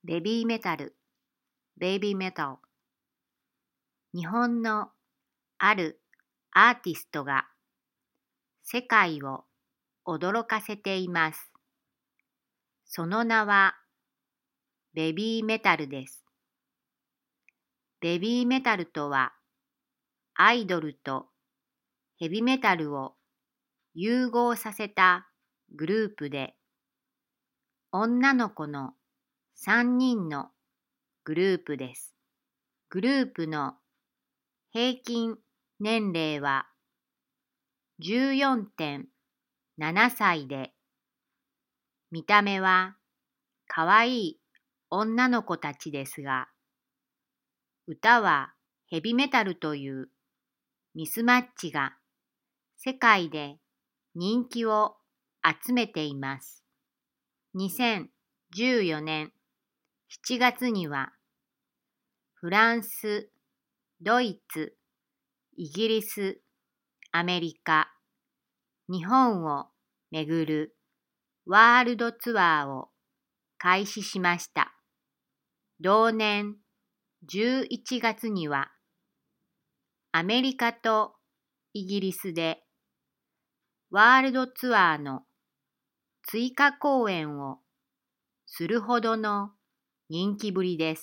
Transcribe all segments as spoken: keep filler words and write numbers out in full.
ベビーメタル、ベイビーメタル。日本のあるアーティストが世界を驚かせています。その名はベビーメタルです。ベビーメタルとはアイドルとヘビメタルを融合させたグループで、女の子のさんにんのグループです。グループの平均年齢は じゅうよんてんななさいで、見た目はかわいい女の子たちですが、歌はヘビメタルというミスマッチが世界で人気を集めています。にせんじゅうよねんしちがつにはフランス、ドイツ、イギリス、アメリカ、日本を巡るワールドツアーを開始しました。同年じゅういちがつにはアメリカとイギリスでワールドツアーの追加公演をするほどの人気ぶりです。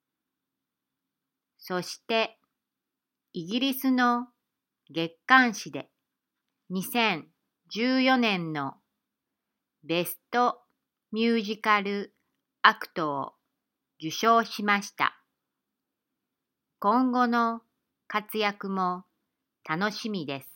そしてイギリスの月刊誌でにせんじゅうよねんのベストミュージカルアクトを受賞しました。今後の活躍も楽しみです。